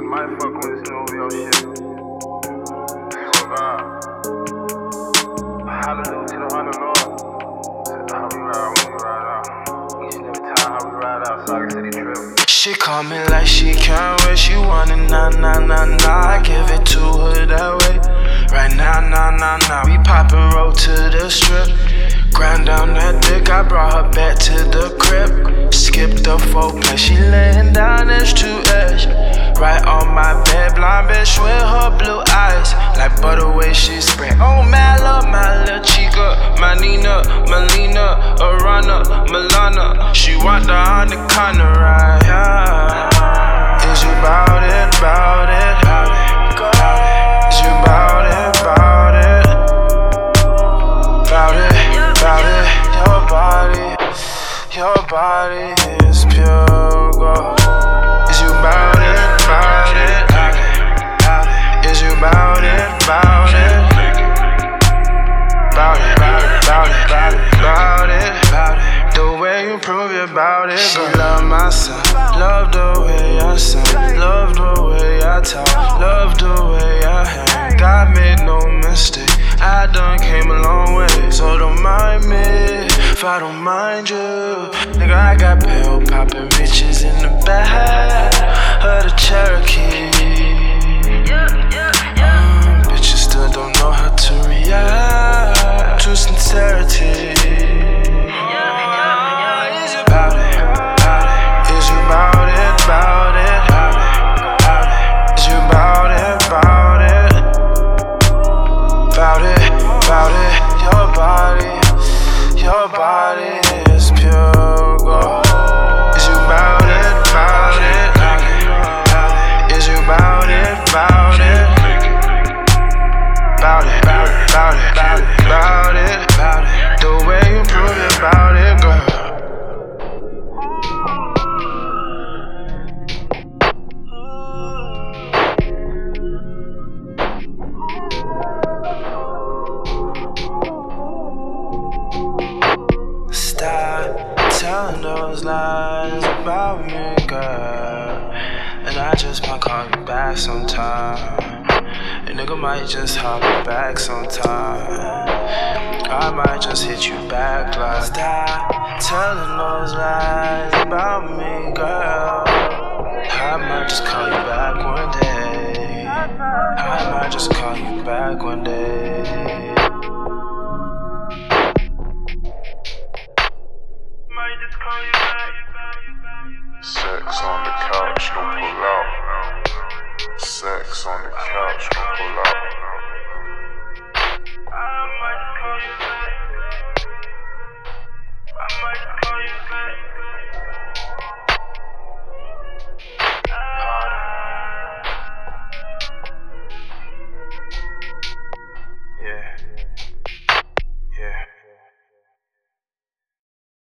might fuck with this new OVO shit. So hallelujah to the honor Lord. How we ride when we ride out. Each and every time how we ride out, Saga City trip. She call me like she can't wait. She want it nah. I give it to her that way. Right now, nah. We poppin' roll to the strip. Grind down that dick, I brought her back to the crib. Skip the foreplay, she laying down edge to edge. Right on my bed, blind bitch with her blue eyes. Like butter way she spray. Oh, my love, my little chica. My Nina, Melina, Arana, Milana. She want the Anaconda ride. Yeah. Is you bout it, bout it? Is you bout it, bout it? Bout it, bout it. Your body is pure gold. Is you bout it, bout it? Is you bout it, bout it? Bout it, bout it. The way you prove you bout it. She love my son, love the way I sing, love the way I talk, love the way I hang. God made no mistake, I done came a long way, so don't mind me if I don't mind you. Nigga, I got pill poppin' bitches in the back of the Cherokee. Bitches still don't know how to react to sincerity. Is you bout it? Is you bout it? Bout it? Is you bout it? Bout it? Bout it? Your body is pure gold. Is you bout it? Bout it? Is you bout it? Bout it? Bout it, bout it. The way you prove it, bout it, girl. Stop telling those lies about me, girl. And I just might call you back sometime. A nigga might just holler back sometime. I might just hit you back like, stop telling those lies about me, girl. I might just call you back one day. I might just call you back one day.